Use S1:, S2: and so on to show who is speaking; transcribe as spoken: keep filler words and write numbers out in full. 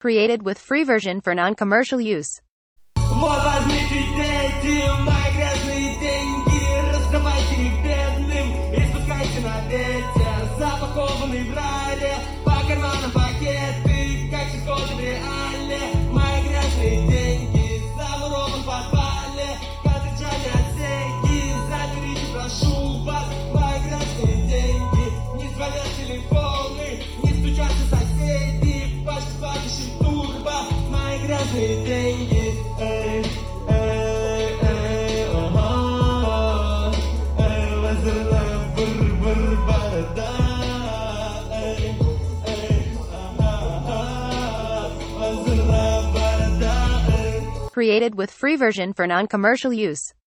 S1: Created with free version for non-commercial use.
S2: Вот возьмите, дети, мои грязные деньги, раздавайте их бедным, и спускайте на ветер, запакованный в рале, по карманам пакеты, как исходы в реале. Мои грязные деньги, замурован в подвале, концентральные отсеки, заберите, прошу вас. Мои грязные деньги, не звонят телефоны, не стучатся соседи, почти платящий турбо. Мои грязные деньги. Эй, эй, эй, ага, эй, лазерная бр-бр-борода. Эй, эй, ага, лазерная борода.
S1: Created with free version for non-commercial use.